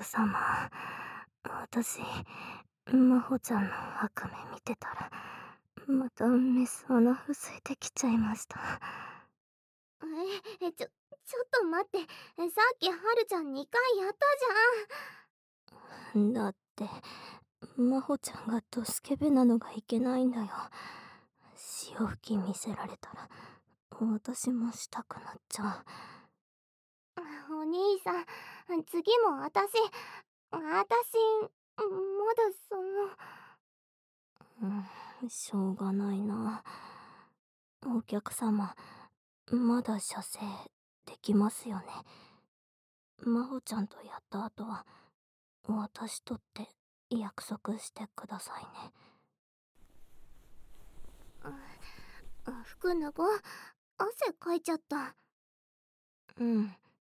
様、私、真帆ちゃんの悪夢見てたら、またメス穴ふすいてきちゃいました。 ちょっと待って。さっきはるちゃん2回やったじゃん。 だって、真帆ちゃんがドスケベなのがいけないんだよ。潮吹き見せられたら、私もしたくなっちゃお兄さん、次も私、まだう。しょうがないな。お客様、まだ射精できますよね。真帆ちゃんとやった後は、私とって約束してくださいね。 服脱ごう。汗かいちゃった。 うん。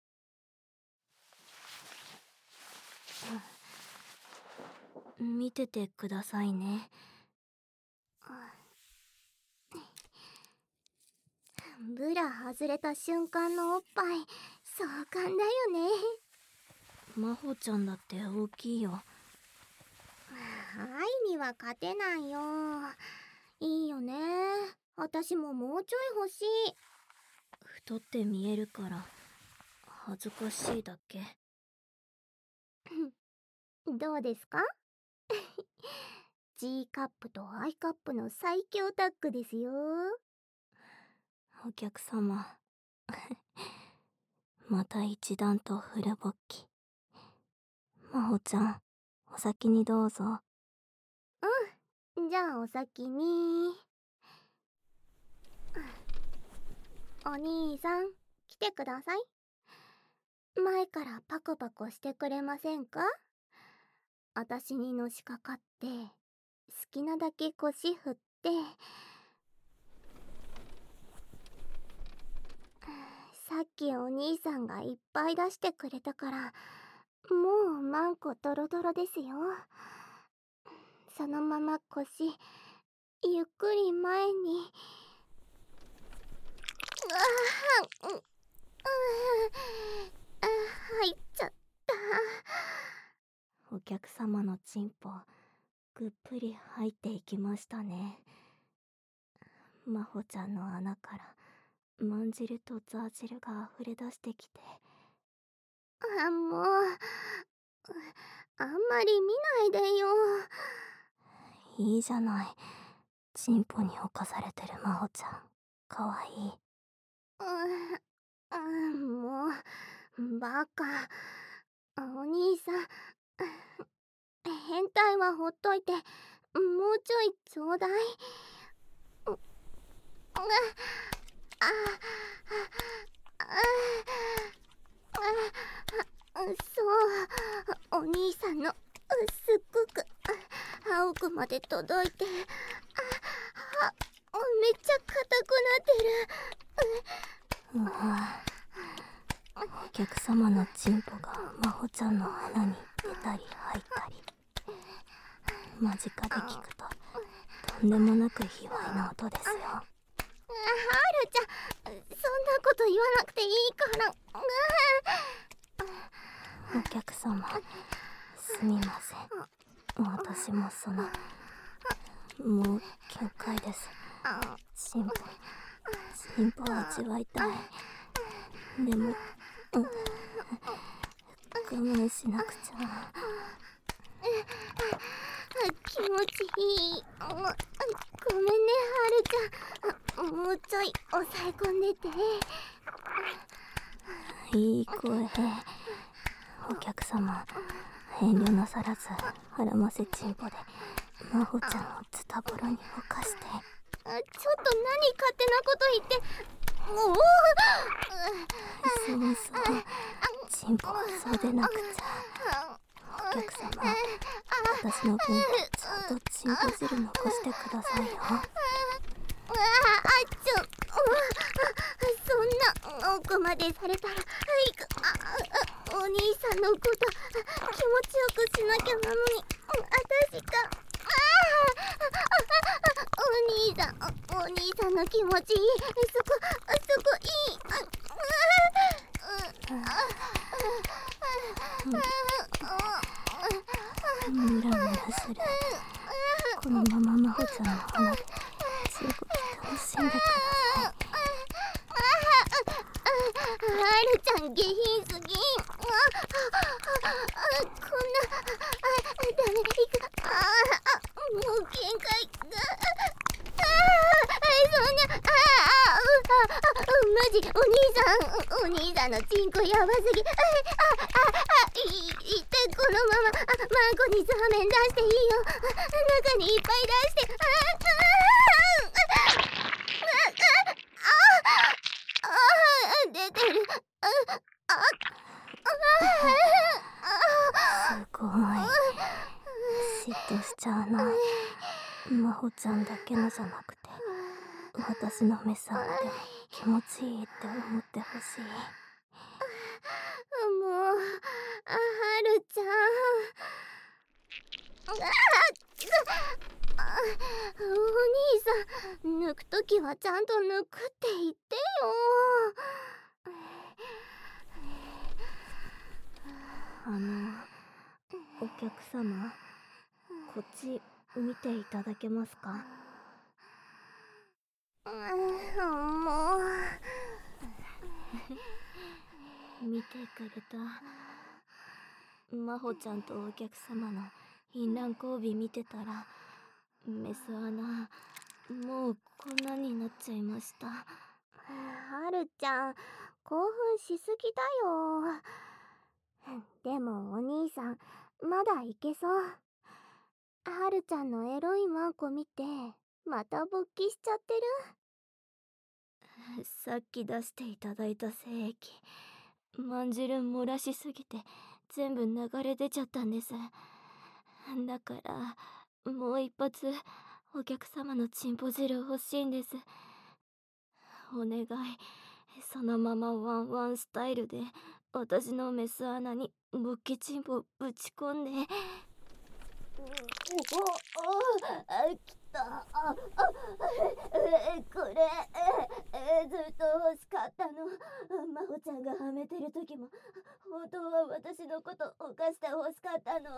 見ててくださいね。 ブラ外れた瞬間のおっぱい、壮観だよね。 真帆ちゃんだって大きいよ。 愛には勝てないよ。いいよね。私ももうちょい欲しい。 太って見えるから恥ずかしいだけ。 どうですか？G カップと I カップの最強タッグですよ。 お客様また一段とフル勃起。真帆ちゃん、お先にどうぞ。 じゃあお先に。お兄さん、来てください。前からパコパコしてくれませんか？私にのしかかって、好きなだけ腰振って。さっきお兄さんがいっぱい出してくれたから、もうマンコドロドロですよ。そのまま腰、ゆっくり前に。入っちゃった。 お客様のチンポ、ぐっぷり入っていきましたね。真帆ちゃんの穴から、まん汁とザー汁が溢れ出してきて。 もう、あんまり見ないでよ。 いいじゃない。チンポに侵されてる真帆ちゃん、かわいい。 もう、バカ。お兄さん、変態はほっといて、もうちょいちょうだい。そう、お兄さんのすっごく奥まで届いて、めっちゃ硬くなってる。 お客様のチンポが真帆ちゃんの穴に出たり入ったり。間近で聞くととんでもなく卑猥な音ですよ。 はるちゃん、そんなこと言わなくていいから。 お客様、すみません。私ももう限界です。チンポ味わいたい。でも、我慢しなくちゃ。 気持ちいい。ごめんね、はるちゃん。もうちょい抑え込んでて。 いい声。お客様、遠慮なさらず腹ませチンポで真帆ちゃんをズタボロにほかして。 ちょっと何勝手なこと言って。 そうチンポはそうでなくちゃ。お客様、私の分ちゃんとチンポ汁残してくださいよ。 そんな奥までされたら、お兄さんのこと気持ちよくしなきゃなのに、私が。お兄さんの気持ちいい。そこいい。 までチンコ楽しんでください。 はるちゃん下品すぎん。こんなダメいく。もう限界が。そんなマジお兄さんのチンコやばすぎ。一体このままマンコにザーメン出していいよ。中にいっぱい出して出てる。 すごい嫉妬しちゃうな。真帆ちゃんだけのじゃなくて私のメス穴でも気持ちいいって思ってほしい。 もうはるちゃんお兄さん抜くときはちゃんと抜くって言ってよ。 お客様、こっち見ていただけますか？ もう見てくれた？真帆ちゃんとお客様の淫乱交尾見てたらメス穴もうこんなになっちゃいました。 はるちゃん興奮しすぎだよ。でもお兄さんまだいけそう。はるちゃんのエロいマンコ見てまた勃起しちゃってる。さっき出していただいた精液まんじる漏らしすぎて全部流れ出ちゃったんです。だからもう一発お客様のチンポ汁欲しいんです。お願い、そのままワンワンスタイルで私のメス穴に勃起チンポぶち込んで。 きた。これずっと欲しかったの。真帆ちゃんがはめてる時も本当は私のこと犯して欲しかったの。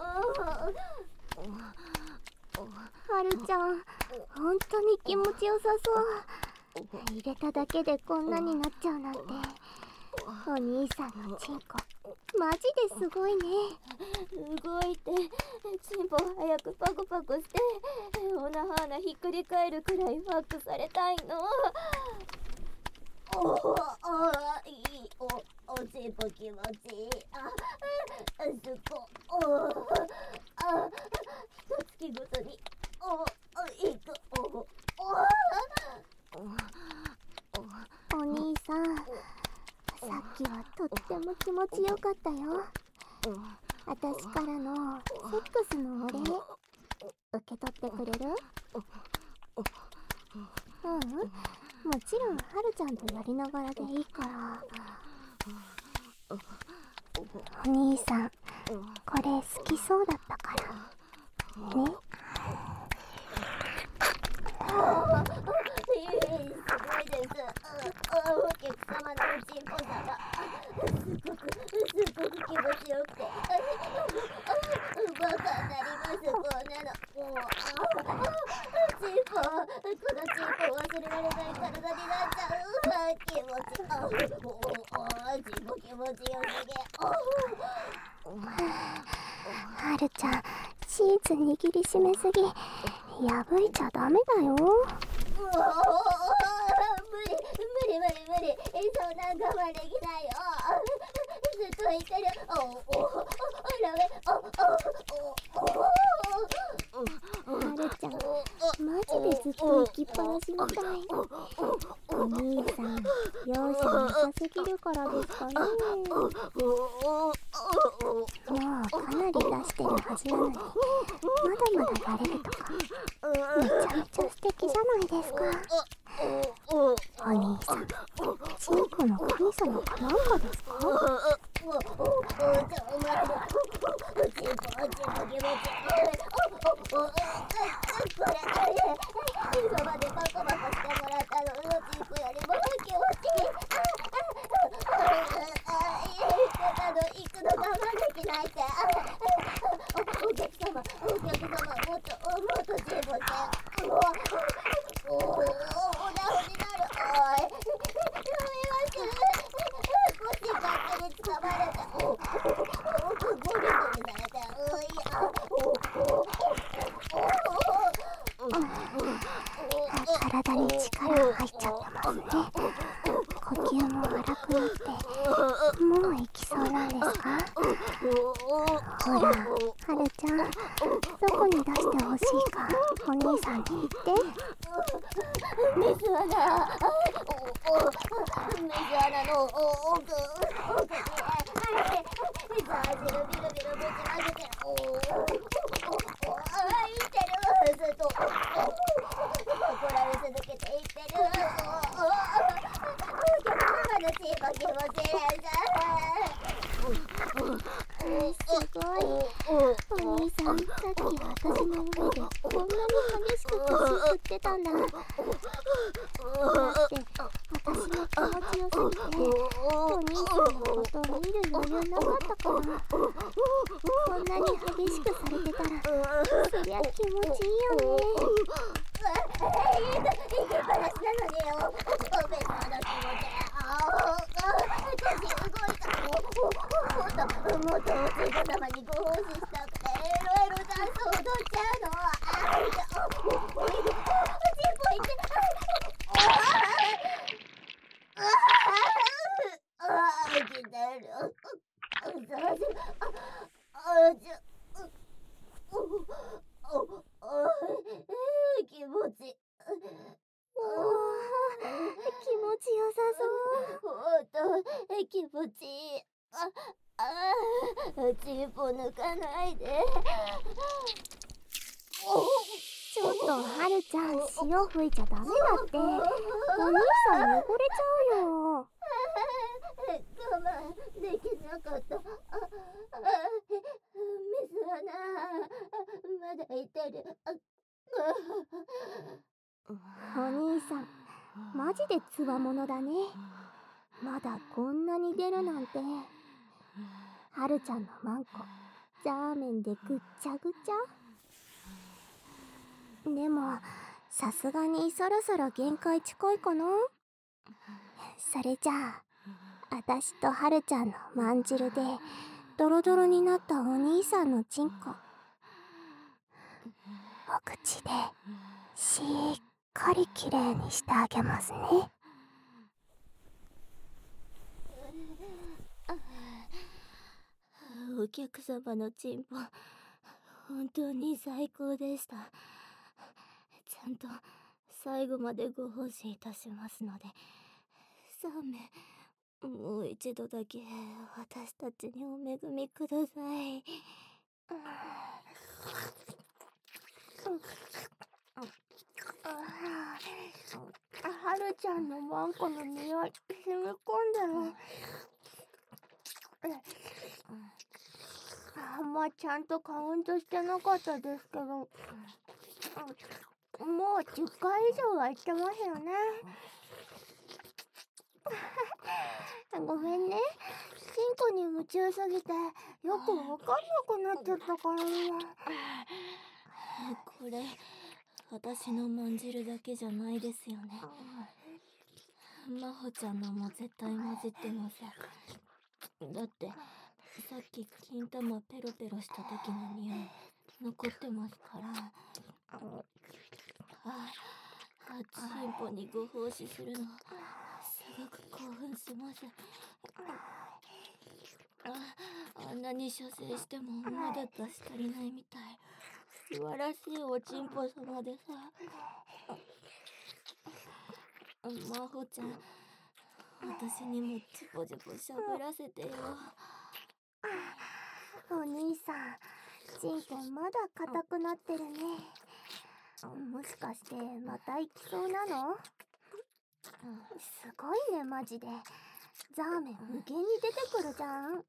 はるちゃん本当に気持ちよさそう。入れただけでこんなになっちゃうなんて。お兄さんのチンコマジですごいね。 動いてチンポ早くパコパコしておなはなひっくり返るくらいファックされたいの。 おチンポ気持ちいい。すご一月ごとにお兄さんさっきはとっても気持ちよかったよ。私からのセックスのお礼受け取ってくれる？もちろんはるちゃんとやりながらでいいから。お兄さんこれ好きそうだったからね。すごいです。お客様のチンポさがすごく気持ちよくてバカになります。こんなのチンポ、このチンポ忘れられない体になっちゃう。気持ちチンポ気持ちよすぎ。はるちゃんシーツ握りしめすぎ。破いちゃダメだよ。無理。そんなん我慢できないよ。ずっと言ってる。はるちゃんマジでずっと行きっぱなしみたい。お兄さん容赦なさすぎるからですかね。もうかなり出してるはずなのにまだやれるとかめちゃめちゃ素敵じゃないですか。お兄さんチンコの神様かなんかですか？そばでパコパコしてもらったのチンコよりも気持ちいい。行くの我慢できないって。お客様もっとチンポして。 体に力が入っちゃってますね。呼吸も荒くなってもう行きそうなんですか？ほら、はるちゃん、どこに出してほしいかお兄さんに言って。メス穴、メス穴の奥にザージルビルビルぶちまけて、いってる、ずっと怒られ続けていってる。お客様のチーバ気持ちいいです。すごい。お兄さん、さっき私の上でこんなに激しく腰振ってたんだ。だって私の気持ちよすぎてお兄さんのことを見る余裕なかったから。こんなに激しくされてたらそりゃ気持ちいいよね。いけっぱなしなのによ。おめえさんの気持ち腰動いた。もっとおじいちゃ様にご奉仕したくてエロエロダンス踊っちゃうの。おちんぽいって来てる。気持ち気持ちよさそう。ほんと気持ちいい。チンポ抜かないで。ちょっとはるちゃん、潮吹いちゃダメだって。お兄さん汚れちゃうよ。我慢できなかった。メスはな、まだいてる。お兄さん、マジでつわものだね。まだこんなに出るなんて。はるちゃんのマンコ、ザーメンでぐっちゃぐちゃ。でも、さすがにそろそろ限界近いかな。それじゃあ、私とはるちゃんのまんじるでドロドロになったお兄さんのチンコ、お口でしっかりきれいにしてあげますね。お客様のチンポ、本当に最高でした。ちゃんと最後までご奉仕いたしますので、サーメン、もう一度だけ私たちにお恵みください。はるちゃんのワンコの匂い染み込んでる。まあちゃんとカウントしてなかったですけど、もう10回以上は言ってますよね。ごめんね、チンコに夢中すぎてよくわかんなくなっちゃったから。これ私のまんじるだけじゃないですよね。まほちゃんのも絶対混じってます。だってさっき金玉ペロペロした時の匂い残ってますから。チンポにご奉仕するのすごく興奮します。あんなに射精してもまだ出し足りないみたい。素晴らしいおちんぽ様でさ。まほちゃん、私にもジポジポしゃぶらせてよ。お兄さん、チンポまだ硬くなってるね。もしかしてまた行きそうなの？すごいね、マジで。ザーメン無限に出てくるじゃん。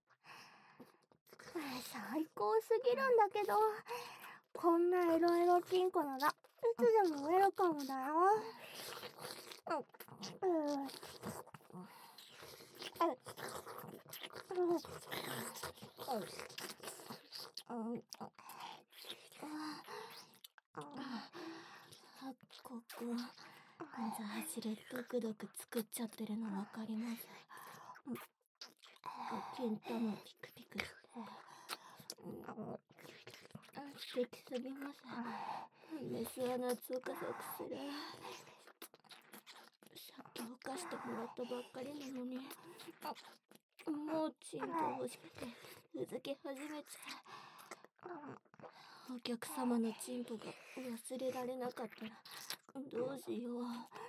最高すぎるんだけど、こんなエロエロチンコならいつでもウェルカムだよ。ここザージルドクドク作っちゃってるのわかります？金玉ピクピクして素敵すぎます。メス穴ゾクゾクする。 かしてもらったばっかりなのに、もうチンポ欲しくてうずき始めちゃう。お客様のチンポが忘れられなかったらどうしよう。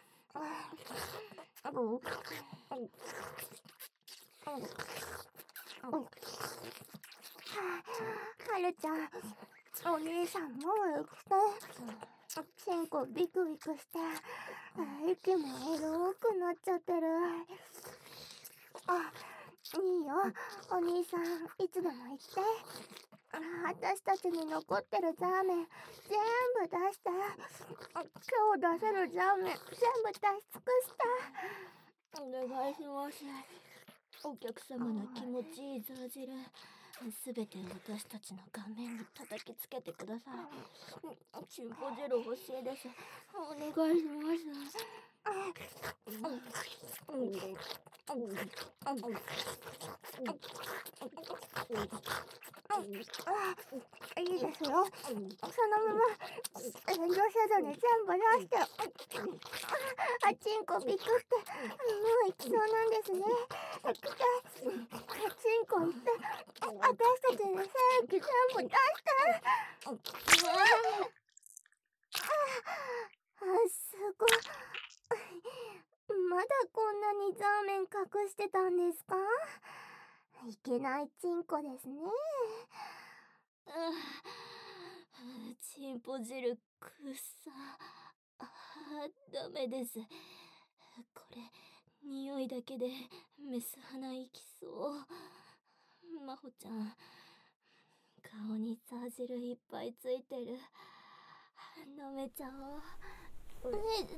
はるちゃん、お兄さんもう行くとチンコビクビクして息もエロくなっちゃってる。いいよ、お兄さんいつでも言って。私たちに残ってるザーメン全部出して。今日出せるザーメン全部出し尽くして。 お願いします。お客様の気持ちいいザー汁すべて私たちの顔面に叩きつけてください。チンポ汁欲しいです。お願いします。 いいですよ、そのまま遠慮せずに全部出して。チンコビクってもう行きそうなんですね。行きたい。チンコ行って私たちに精液全部出して。すごい。まだこんなにザーメン隠してたんですか？いけないチンコですね。 チンポ汁くさ。ダメです。これ匂いだけでメス鼻いきそう。まほちゃん、顔にザー汁いっぱいついてる。飲めちゃおう。 もう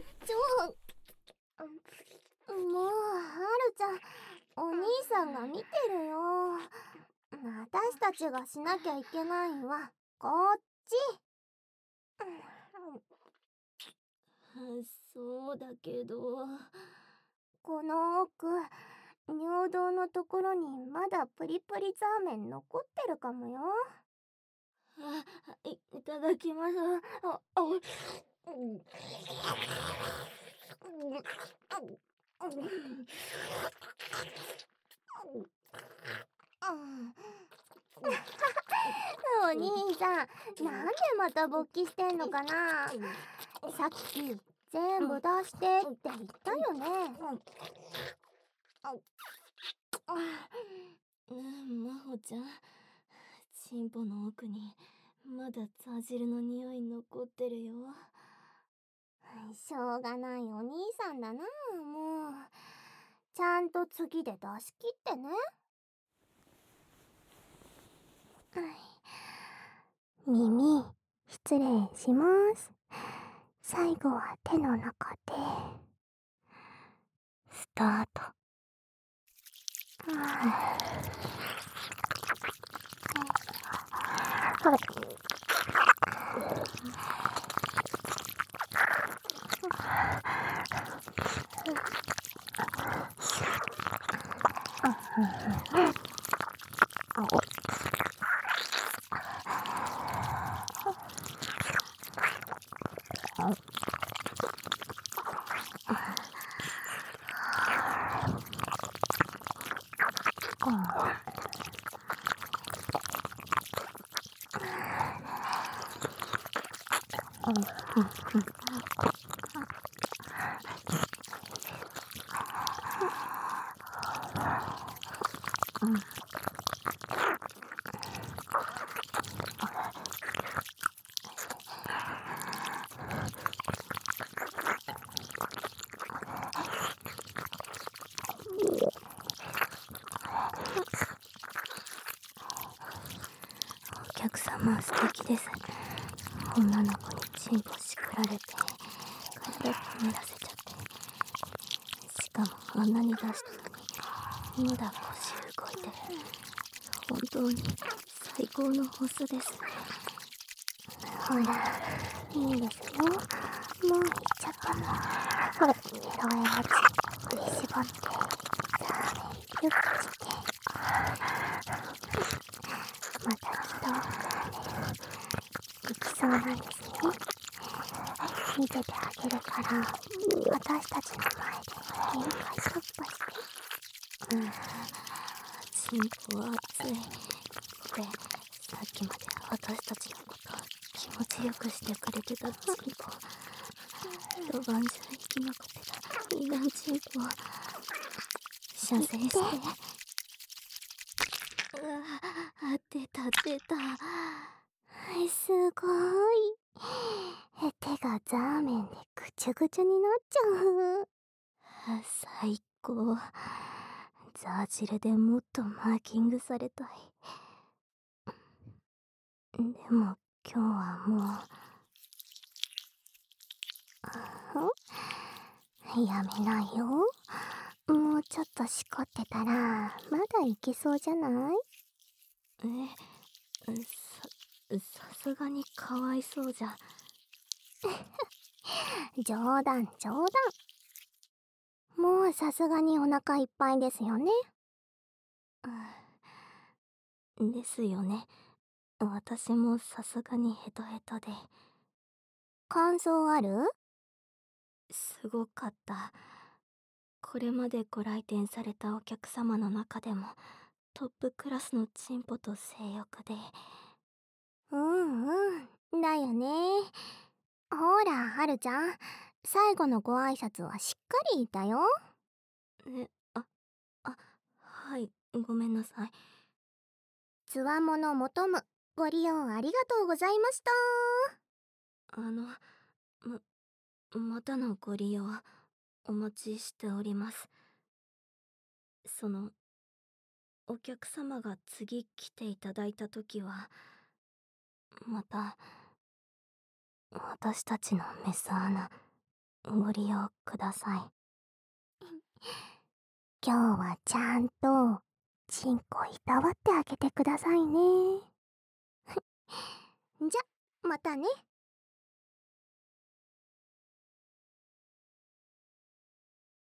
はるちゃん、お兄さんが見てるよ。私たちがしなきゃいけないんはこっち。 そうだけど、 この奥、尿道のところにまだプリプリザーメン残ってるかもよ。 いただきます。 お兄さん、なんでまた勃起してんのかな。さっき全部出してって言ったよね。 まほちゃん、チンポの奥にまだザー汁の匂い残ってるよ。 しょうがないお兄さんだな。もうちゃんと次で出し切ってね。耳失礼します。最後は手の中でスタート。お客様素敵です。女の子にチンポしくられて体こねらせちゃって、しかもあんなに出したのにまだ腰動いてる。本当に最高のホスですね。ほら、いいですよ。もう行っちゃったの。ほら、エロエロチンコに絞ってザーメンギュッとして、また一回行きそうなんですね。見ててあげるから、 私たちの前で限界突破して。 チンコは熱い。これ、さっきまで私たちのこと気持ちよくしてくれてたチンコ。一晩中生きまくってたいいなチンコ。射精して。出た出た。 すごい。手がザーメンでぐちゅぐちゅになっちゃう。 最高。ザー汁でもっとマーキングされたい。でも今日はもうやめないよ。もうちょっとしこってたらまだいけそうじゃない？ さすがにかわいそうじゃ。 冗談冗談。もうさすがにお腹いっぱいですよね。 ですよね。私もさすがにヘトヘトで。 感想ある？ すごかった。これまでご来店されたお客様の中でもトップクラスのチンポと性欲で。 だよね。ほらはるちゃん、最後のご挨拶はしっかり言ったよ。 はい、ごめんなさい。 つわもの求むご利用ありがとうございました。 またのご利用お待ちしております。お客様が次来ていただいた時はまた私たちのメス穴ご利用ください。 今日はちゃんとチンコいたわってあげてくださいね。じゃまたね。